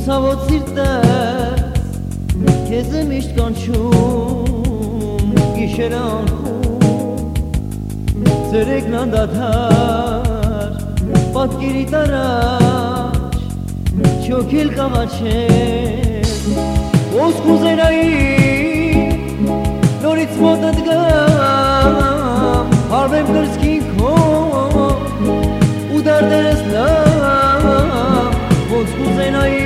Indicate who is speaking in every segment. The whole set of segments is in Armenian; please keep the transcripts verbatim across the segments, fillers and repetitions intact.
Speaker 1: Ցավոց սիրտս քեզ եմ միշտ կանչում գիշերը անքում ցերեկն անդադար պատկերիդ առաջ չոքել կաղաչել ոսկ ուզենայի նորից մոտդ գամ հարվեմ կրծքին քո ու դարդերս լավ ոնց կուզենայի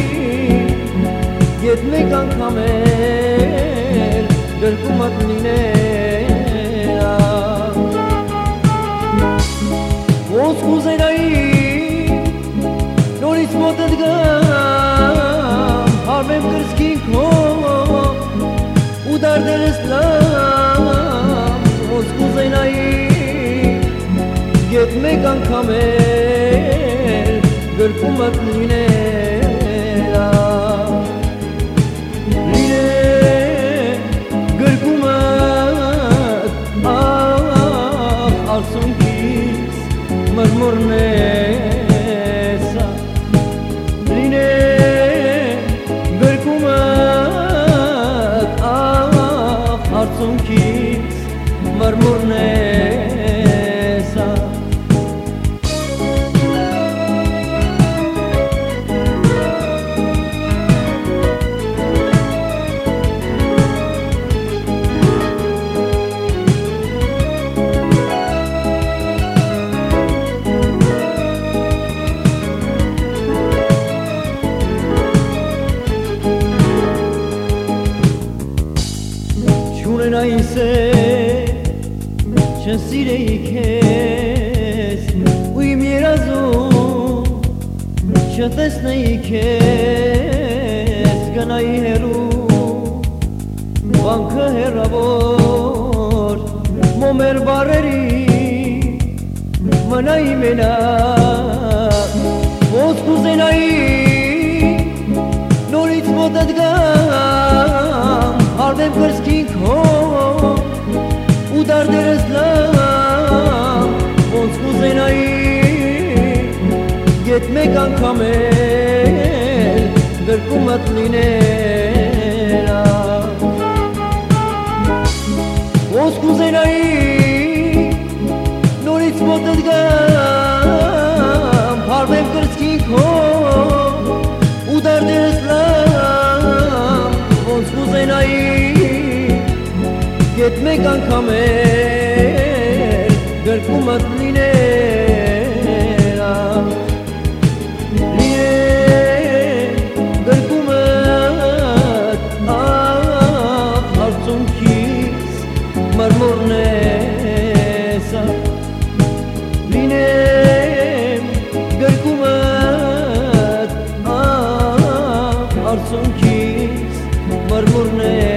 Speaker 1: Ետ մեկ անգամ էլ գրկումդ լիներա Ոնց կուզենայի նորից մոտդ գամ հարվեմ կրծքին քո ու դարդերս լավ ոնց կուզենայի Ետ մեկ անգամ էլ գրկումդ լիներա Արցունքիս մրմուրն էսա լինե գրկումդ աղ արցունքիս մրմուրն էսա Չունենայի սեր, չեն սիրեի քեզ ու իմ երազում չտեսնեի քեզ գնայի հեռու վանքը հեռավոր մոմեր բարերի մնայի մենակ ոնց կուզենայի նորից մոտդ գամ Հարվեմ կրծքին քո ու դարդերս լավ ոնց կուզենայի Ետ մեկ անգամ էլ գրկումդ լիներա Ոնց կուզենայի նորից մոտդ գամ Հարվեմ կրծքին քո ու դարդերս լավ ոնց կուզենայի Ետ մեկ անգամ էլ գրկումդ լիներա Լինե գրկումդ աղ արցունքիս մրմուրն էսա Լինե գրկումդ աղ արցունքիս մրմուրն է